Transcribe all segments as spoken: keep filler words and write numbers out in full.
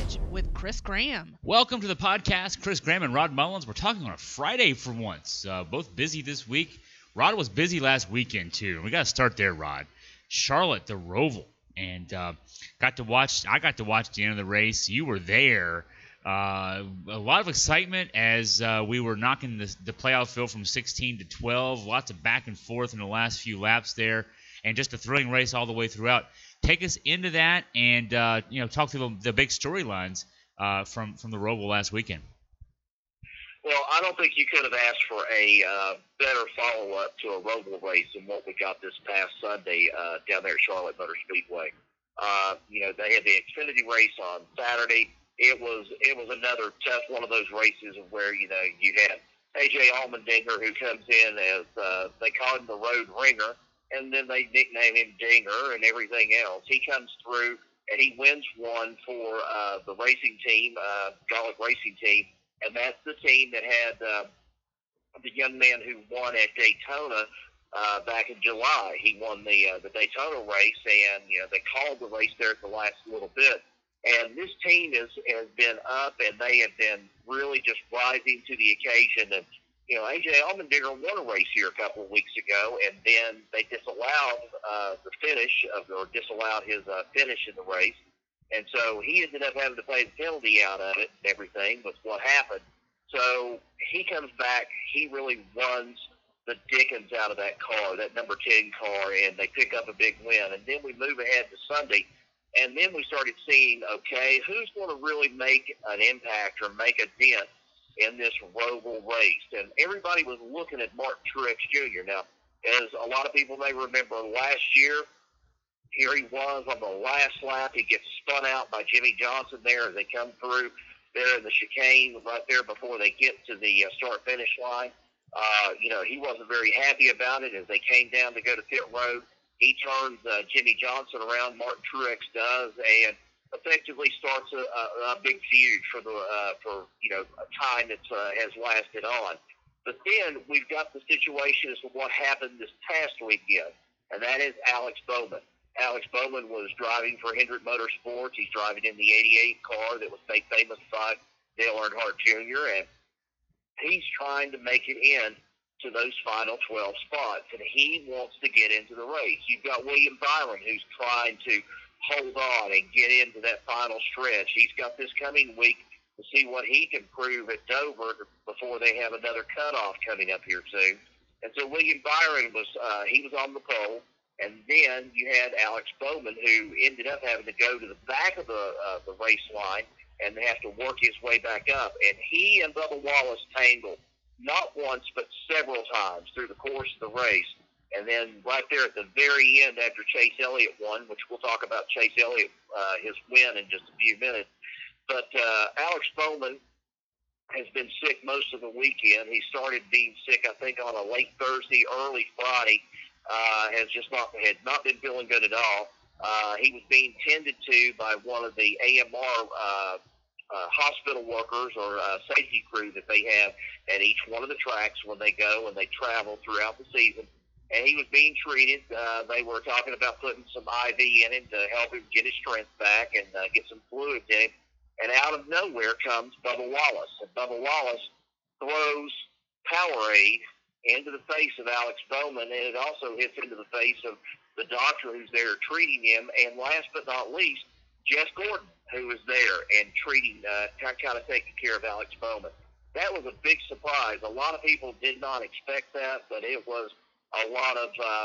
Edge with Chris Graham. Welcome to the podcast. Chris Graham and Rod Mullins. We're talking on a Friday for once. Uh, both busy this week. Rod was busy last weekend, too. We got to start there, Rod. Charlotte, the Roval. And uh, got to watch. I got to watch the end of the race. You were there. Uh, a lot of excitement as uh, we were knocking the, the playoff field from sixteen to twelve. Lots of back and forth in the last few laps there. And just a thrilling race all the way throughout. Take us into that and uh, you know talk through the, the big storylines uh, from from the Roval last weekend. Well, I don't think you could have asked for a uh, better follow-up to a Roval race than what we got this past Sunday uh, down there at Charlotte Motor Speedway. Uh, you know, they had the Xfinity race on Saturday. It was it was another tough one of those races where you know you had A J Allmendinger who comes in as uh, they call him the Road Ringer. And then they nickname him Dinger and everything else. He comes through and he wins one for uh, the racing team, uh, Garlic Racing Team, and that's the team that had uh, the young man who won at Daytona uh, back in July. He won the uh, the Daytona race, and you know they called the race there at the last little bit. And this team is, has been up, and they have been really just rising to the occasion. And you know, A J Allmendinger won a race here a couple of weeks ago, and then they disallowed uh, the finish of, or disallowed his uh, finish in the race, and so he ended up having to pay the penalty out of it and everything with what happened. So he comes back, he really runs the dickens out of that car, that number ten car, and they pick up a big win. And then we move ahead to Sunday, and then we started seeing, okay, who's going to really make an impact or make a dent in this Roval race? And everybody was looking at Martin Truex Junior Now, as a lot of people may remember, last year, here he was on the last lap. He gets spun out by Jimmy Johnson there as they come through there in the chicane right there before they get to the uh, start-finish line. Uh, you know, he wasn't very happy about it as they came down to go to pit road. He turns uh, Jimmy Johnson around, Martin Truex does, and effectively starts a, a, a big feud for the uh, for you know a time that uh, has lasted on. But then we've got the situation as to what happened this past weekend, and that is Alex Bowman. Alex Bowman was driving for Hendrick Motorsports. He's driving in the eighty-eight car that was made famous by Dale Earnhardt Junior, and he's trying to make it in to those final twelve spots, and he wants to get into the race. You've got William Byron, who's trying to hold on and get into that final stretch. He's got this coming week to see what he can prove at Dover before they have another cutoff coming up here soon. And so William Byron was uh, he was on the pole, and then you had Alex Bowman, who ended up having to go to the back of the uh, the race line and have to work his way back up. And he and Bubba Wallace tangled not once but several times through the course of the race. And then right there at the very end, after Chase Elliott won, which we'll talk about Chase Elliott, uh, his win in just a few minutes. But uh, Alex Bowman has been sick most of the weekend. He started being sick, I think, on a late Thursday, early Friday. Uh, has just not had not been feeling good at all. Uh, he was being tended to by one of the A M R uh, uh, hospital workers or uh, safety crew that they have at each one of the tracks when they go and they travel throughout the season. And he was being treated. Uh, they were talking about putting some I V in him to help him get his strength back and uh, get some fluid in him. And out of nowhere comes Bubba Wallace. And Bubba Wallace throws Powerade into the face of Alex Bowman, and it also hits into the face of the doctor who's there treating him. And last but not least, Jess Gordon, who was there and treating, uh, kind of taking care of Alex Bowman. That was a big surprise. A lot of people did not expect that, but it was a lot of, uh,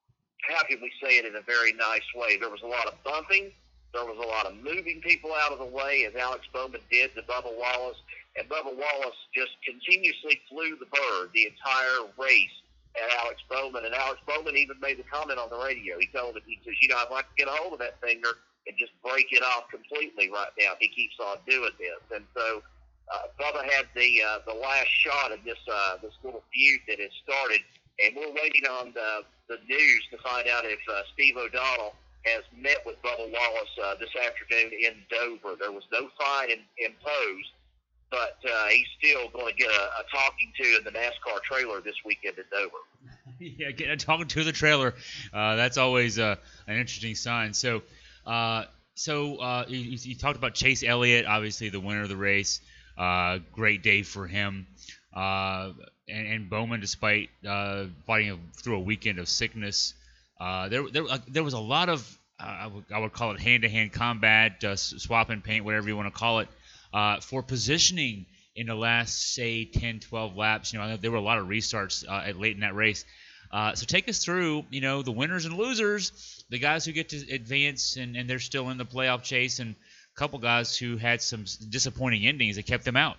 how can we say it in a very nice way? There was a lot of bumping. There was a lot of moving people out of the way, as Alex Bowman did to Bubba Wallace. And Bubba Wallace just continuously flew the bird the entire race at Alex Bowman. And Alex Bowman even made the comment on the radio. He told him, he says, you know, I'd like to get a hold of that finger and just break it off completely right now if he keeps on doing this. And so uh, Bubba had the uh, the last shot of this, uh, this little feud that had started. And we're waiting on the, the news to find out if uh, Steve O'Donnell has met with Bubba Wallace uh, this afternoon in Dover. There was no fine in, imposed, but uh, he's still going to get a, a talking to in the NASCAR trailer this weekend in Dover. Yeah, get a talking to the trailer. Uh, that's always uh, an interesting sign. So, uh, So uh, you, you talked about Chase Elliott, obviously the winner of the race. Uh, great day for him. Uh, and, and Bowman, despite uh, fighting a, through a weekend of sickness, uh, there there uh, there was a lot of uh, I, would, I would call it hand-to-hand combat, uh, swapping paint, whatever you want to call it, uh, for positioning in the last say ten, twelve laps. You know, there were a lot of restarts uh, at late in that race. Uh, so take us through, you know, the winners and losers, the guys who get to advance and, and they're still in the playoff chase, and a couple guys who had some disappointing endings that kept them out.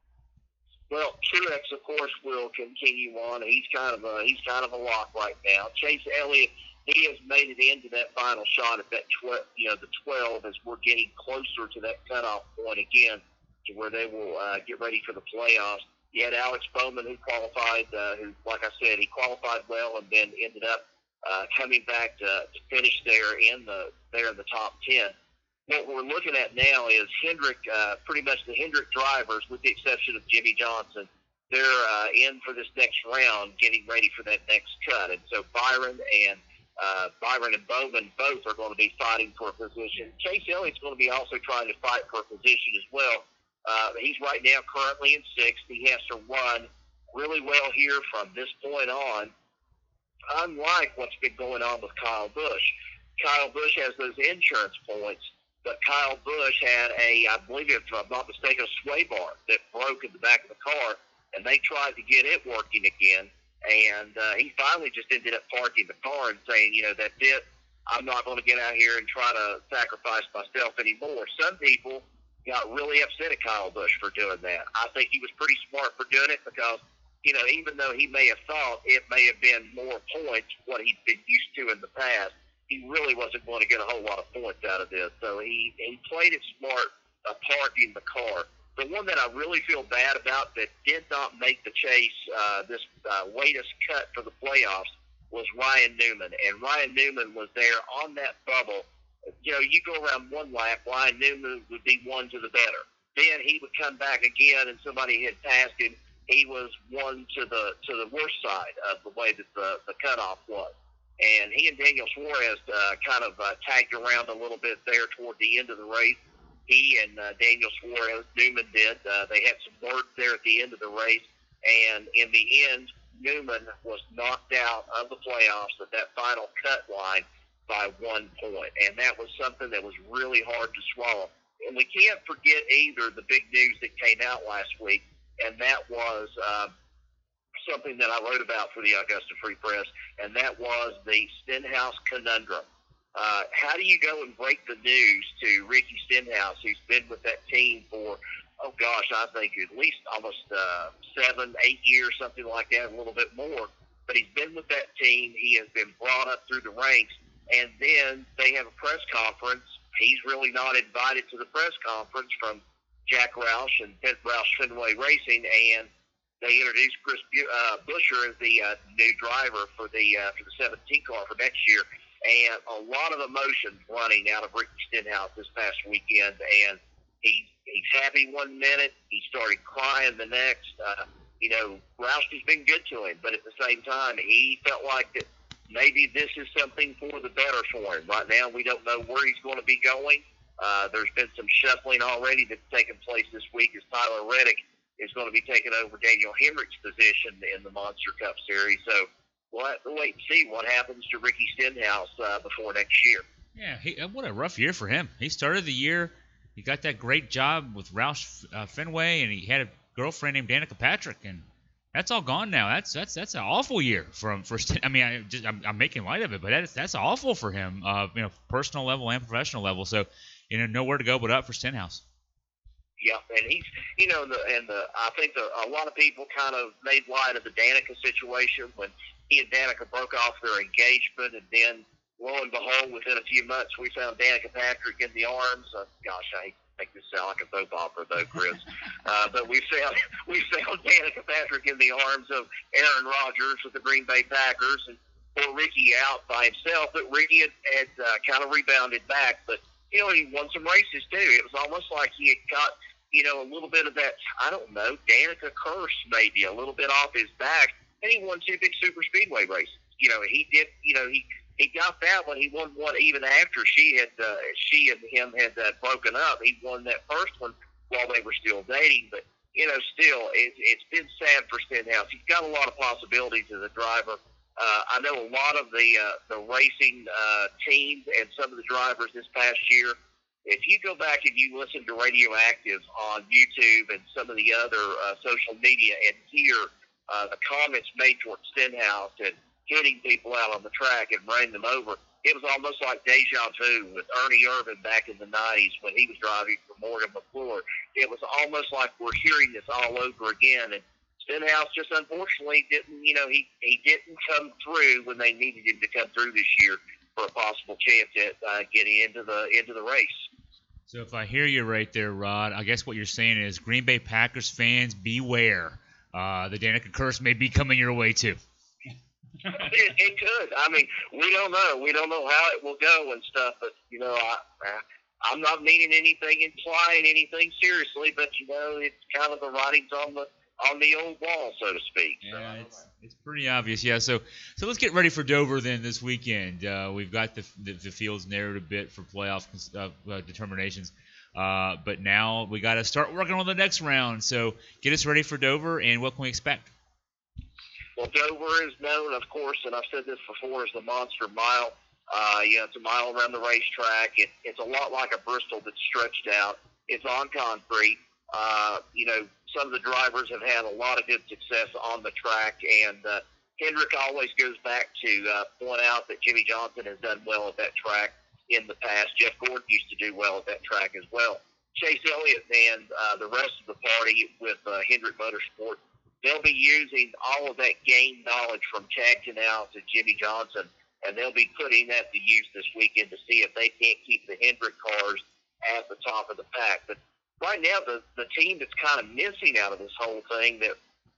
Well, Truex, of course, will continue on. He's kind of a he's kind of a lock right now. Chase Elliott, he has made it into that final shot at that twelve, you know, the twelve, as we're getting closer to that cutoff point again, to where they will uh, get ready for the playoffs. You had Alex Bowman, who qualified, uh, who, like I said, he qualified well and then ended up uh, coming back to, to finish there in the there in the top ten. What we're looking at now is Hendrick, uh, pretty much the Hendrick drivers, with the exception of Jimmy Johnson, they're uh, in for this next round, getting ready for that next cut. And so Byron and uh, Byron and Bowman both are going to be fighting for a position. Chase Elliott's going to be also trying to fight for a position as well. Uh, he's right now currently in sixth. He has to run really well here from this point on, unlike what's been going on with Kyle Busch. Kyle Busch has those insurance points, but Kyle Busch had a, I believe if I'm not mistaken, a sway bar that broke in the back of the car, and they tried to get it working again, and uh, he finally just ended up parking the car and saying, you know, that's it. I'm not going to get out here and try to sacrifice myself anymore. Some people got really upset at Kyle Busch for doing that. I think he was pretty smart for doing it because, you know, even though he may have thought it may have been more points, what he'd been used to in the past, he really wasn't going to get a whole lot of points out of this. So he, he played it smart, uh, parking the car. The one that I really feel bad about that did not make the chase, uh, this uh, latest cut for the playoffs, was Ryan Newman. And Ryan Newman was there on that bubble. You know, you go around one lap, Ryan Newman would be one to the better. Then he would come back again, and somebody had passed him. He was one to the to the worst side of the way that the, the cutoff was. And he and Daniel Suarez uh, kind of uh, tagged around a little bit there toward the end of the race. He and uh, Daniel Suarez, Newman did. Uh, they had some words there at the end of the race. And in the end, Newman was knocked out of the playoffs at that final cut line by one point. And that was something that was really hard to swallow. And we can't forget either the big news that came out last week, and that was uh, something that I wrote about for the Augusta Free Press, and that was the Stenhouse conundrum. Uh, how do you go and break the news to Ricky Stenhouse, who's been with that team for, oh gosh, I think at least almost uh, seven, eight years, something like that, a little bit more. But he's been with that team. He has been brought up through the ranks. And then they have a press conference. He's really not invited to the press conference from Jack Roush and Roush Fenway Racing, and they introduced Chris uh, Buescher as the uh, new driver for the uh, for the seventeen car for next year. And a lot of emotion running out of Ricky Stenhouse this past weekend. And he, he's happy one minute. He started crying the next. Uh, you know, Roush has been good to him, but at the same time, he felt like that maybe this is something for the better for him. Right now, we don't know where he's going to be going. Uh, there's been some shuffling already that's taken place this week as Tyler Reddick is going to be taking over Daniel Hemrick's position in the Monster Cup Series. So we'll have to wait and see what happens to Ricky Stenhouse uh, before next year. Yeah, he, what a rough year for him. He started the year, he got that great job with Roush uh, Fenway, and he had a girlfriend named Danica Patrick, and that's all gone now. That's that's that's an awful year from for. I mean, I just I'm, I'm making light of it, but that's that's awful for him. Uh, you know, personal level and professional level. So, you know, nowhere to go but up for Stenhouse. Yeah, and he's, you know, the, and the, I think the, a lot of people kind of made light of the Danica situation when he and Danica broke off their engagement, and then lo and behold, within a few months, we found Danica Patrick in the arms. Uh, gosh, I hate to make this sound like a soap opera, though, Chris. uh, but we found we found Danica Patrick in the arms of Aaron Rodgers with the Green Bay Packers, and poor Ricky out by himself. But Ricky had, had uh, kind of rebounded back, but you know, he won some races too. It was almost like he had got, you know, a little bit of that, I don't know, Danica curse maybe a little bit off his back, and he won two big super speedway races. You know, he did, you know, he he got that one. He won one even after she had uh, she and him had uh, broken up. He won that first one while they were still dating. But you know, still, it, it's been sad for Stenhouse. He's got a lot of possibilities as a driver. Uh, I know a lot of the uh, the racing uh, teams and some of the drivers this past year. If you go back and you listen to Radioactive on YouTube and some of the other uh, social media and hear uh, the comments made towards Stenhouse and hitting people out on the track and running them over, it was almost like deja vu with Ernie Irvin back in the nineties when he was driving for Morgan McClure. It was almost like we're hearing this all over again. And Stenhouse just unfortunately didn't, you know, he, he didn't come through when they needed him to come through this year for a possible chance at uh, getting into the into the race. So if I hear you right there, Rod, I guess what you're saying is Green Bay Packers fans, beware. Uh, the Danica curse may be coming your way too. it, it could. I mean, we don't know. We don't know how it will go and stuff. But you know, I, I'm not meaning anything, implying anything seriously. But you know, it's kind of the writings on the on the old wall, so to speak. Yeah, it's it's pretty obvious. Yeah. So so let's get ready for Dover then this weekend. Uh, we've got the, the the fields narrowed a bit for playoff uh, uh, determinations. Uh, but now we got to start working on the next round. So get us ready for Dover, and what can we expect? Well, Dover is known, of course, and I've said this before, as the Monster Mile. Uh, you know, it's a mile around the racetrack. It, it's a lot like a Bristol that's stretched out. It's on concrete. Uh, you know, some of the drivers have had a lot of good success on the track, and uh, Hendrick always goes back to uh, point out that Jimmy Johnson has done well at that track in the past. Jeff Gordon used to do well at that track as well. Chase Elliott and uh, the rest of the party with uh, Hendrick Motorsport, they'll be using all of that gained knowledge from Chad Canals and Jimmy Johnson, and they'll be putting that to use this weekend to see if they can't keep the Hendrick cars at the top of the pack. But right now, the, the team that's kind of missing out of this whole thing that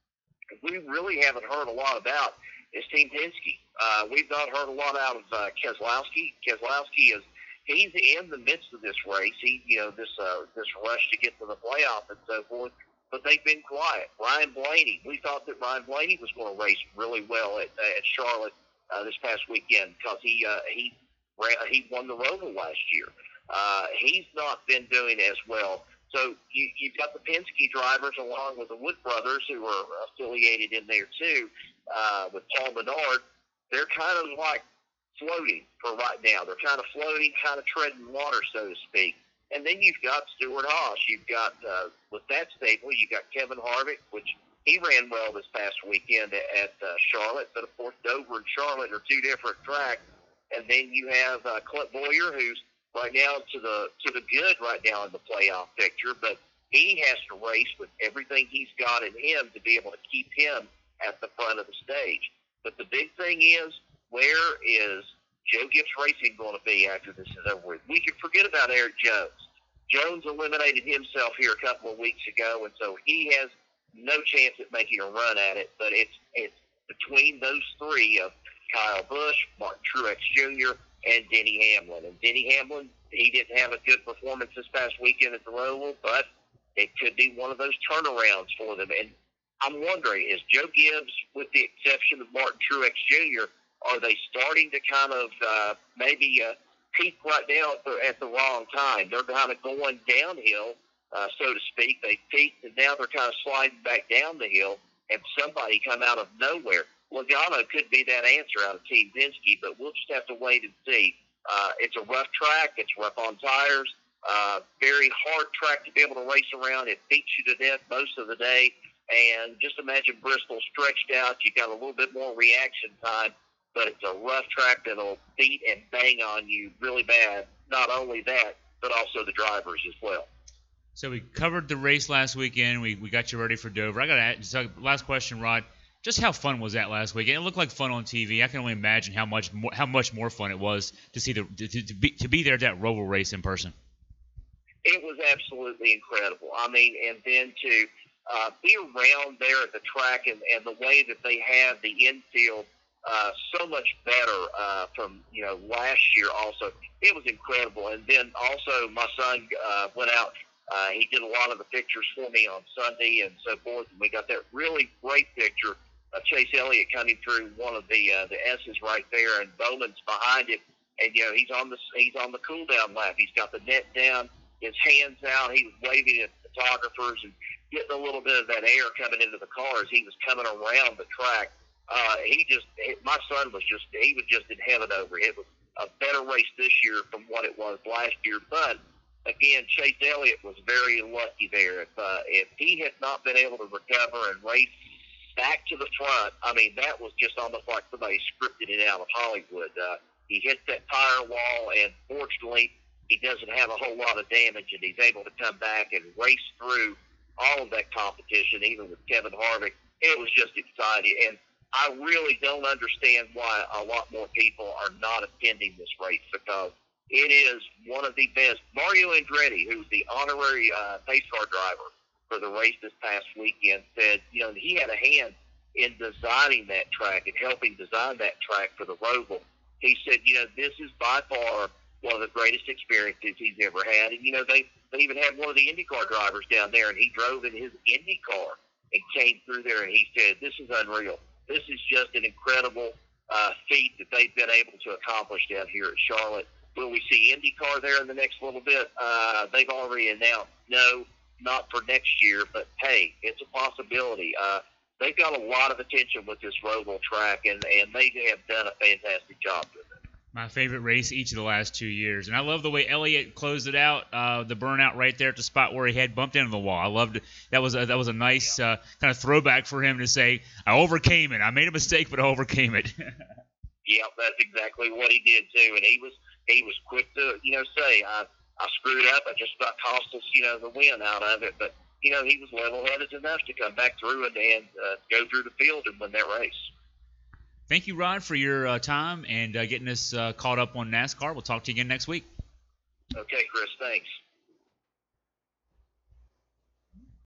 we really haven't heard a lot about is Team Penske. Uh, we've not heard a lot out of uh, Keselowski. Keselowski is he's in the midst of this race. He, you know, this uh, this rush to get to the playoff and so forth. But they've been quiet. Ryan Blaney, we thought that Ryan Blaney was going to race really well at, at Charlotte uh, this past weekend because he uh, he ran, he won the Roval last year. Uh, he's not been doing as well. So you, you've got the Penske drivers along with the Wood brothers who are affiliated in there too uh, with Paul Menard. They're kind of like floating for right now. They're kind of floating, kind of treading water, so to speak. And then you've got Stuart Haas. You've got, uh, with that stable, you've got Kevin Harvick, which he ran well this past weekend at, at uh, Charlotte. But, of course, Dover and Charlotte are two different tracks. And then you have uh, Clint Boyer, who's right now to the to the good right now in the playoff picture. But he has to race with everything he's got in him to be able to keep him at the front of the stage. But the big thing is, where is Joe Gibbs Racing going to be after this is over with? We can forget about Eric Jones. Jones eliminated himself here a couple of weeks ago, and so he has no chance at making a run at it. But it's it's between those three of Kyle Busch, Martin Truex Junior, and Denny Hamlin. And Denny Hamlin, he didn't have a good performance this past weekend at the Roval, but it could be one of those turnarounds for them. And I'm wondering, is Joe Gibbs, with the exception of Martin Truex Junior, are they starting to kind of uh, maybe uh, peak right now at the, at the wrong time? They're kind of going downhill, uh, so to speak. They peaked, and now they're kind of sliding back down the hill, and somebody come out of nowhere. Logano could be that answer out of Team Penske, but we'll just have to wait and see. Uh, it's a rough track. It's rough on tires. Uh, very hard track to be able to race around. It beats you to death most of the day. And just imagine Bristol stretched out. You got a little bit more reaction time, but it's a rough track that'll beat and bang on you really bad. Not only that, but also the drivers as well. So we covered the race last weekend. We we got you ready for Dover. I got to ask, last question, Rod. Just how fun was that last weekend? It looked like fun on T V. I can only imagine how much more, how much more fun it was to see the to, to be to be there at that Roval race in person. It was absolutely incredible. I mean, and then to uh, be around there at the track and, and the way that they have the infield uh, so much better uh, from you know last year. Also, it was incredible. And then also my son uh, went out. Uh, he did a lot of the pictures for me on Sunday and so forth, and we got that really great picture uh, Chase Elliott coming through one of the uh, the S's right there, and Bowman's behind him, and you know he's on the he's on the cool down lap. He's got the net down, his hands out. He was waving at photographers and getting a little bit of that air coming into the car as he was coming around the track. Uh, he just, my son was just, he was just in heaven over it. It was a better race this year from what it was last year. But again, Chase Elliott was very lucky there. If uh, if he had not been able to recover and race back to the front, I mean, that was just almost like somebody scripted it out of Hollywood. Uh, he hit that tire wall, and fortunately, he doesn't have a whole lot of damage, and he's able to come back and race through all of that competition, even with Kevin Harvick. It was just exciting, and I really don't understand why a lot more people are not attending this race, because it is one of the best. Mario Andretti, who's the honorary uh, pace car driver for the race this past weekend, said, you know, he had a hand in designing that track and helping design that track for the Roval. He said, you know, this is by far one of the greatest experiences he's ever had. And, you know, they, they even had one of the IndyCar drivers down there, and he drove in his Indy car and came through there, and he said, this is unreal. This is just an incredible uh, feat that they've been able to accomplish down here at Charlotte. Will we see IndyCar there in the next little bit? Uh, they've already announced no, not for next year, but hey, it's a possibility. Uh, they've got a lot of attention with this Roval track, and, and they have done a fantastic job with it. My favorite race each of the last two years. And I love the way Elliott closed it out, uh, the burnout right there at the spot where he had bumped into the wall. I loved it. That was a, that was a nice uh, kind of throwback for him to say, I overcame it. I made a mistake, but I overcame it. Yeah, that's exactly what he did, too. And he was he was quick to, you know, say, I, I screwed up. I just about cost us, you know, the win out of it. But, you know, he was level-headed enough to come back through and, and uh, go through the field and win that race. Thank you, Rod, for your uh, time and uh, getting us uh, caught up on NASCAR. We'll talk to you again next week. Okay, Chris. Thanks.